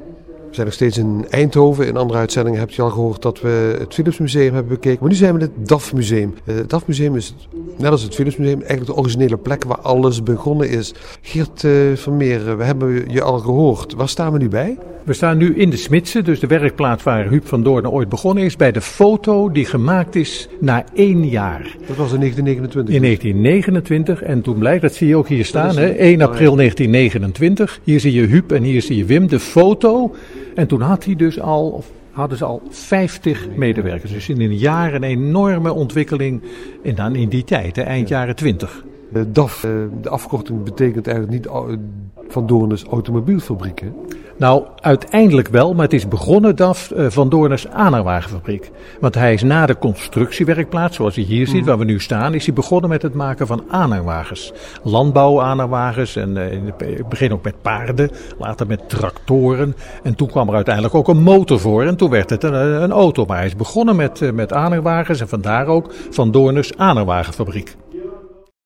We zijn nog steeds in Eindhoven. In andere uitzendingen heb je al gehoord dat we het Philips Museum hebben bekeken. Maar nu zijn we in het DAF Museum. Het DAF Museum is, net als het Philips Museum, eigenlijk de originele plek waar alles begonnen is. Geert Vermeer, we hebben je al gehoord. Waar staan we nu bij? We staan nu in de Smidse, dus de werkplaats waar Huub van Doorn ooit begonnen is, bij de foto die gemaakt is na 1 jaar. Dat was in 1929. In 1929 en toen blijkt, dat zie je ook hier staan, 1 april 1929. Hier zie je Huub en hier zie je Wim, de foto. En toen hadden ze al 50 medewerkers. Dus in een jaar een enorme ontwikkeling in die tijd, eind jaren 20. DAF, de afkorting betekent eigenlijk niet Van Doorn's automobielfabriek, hè? Nou, uiteindelijk wel, maar het is begonnen DAF Van Doorn's aanhangwagenfabriek. Want hij is na de constructiewerkplaats, zoals je hier ziet, waar we nu staan, is hij begonnen met het maken van aanhangwagens. Landbouwaanhangwagens en in het begin ook met paarden, later met tractoren. En toen kwam er uiteindelijk ook een motor voor en toen werd het een auto. Maar hij is begonnen met aanhangwagens en vandaar ook Van Doorn's aanhangwagenfabriek.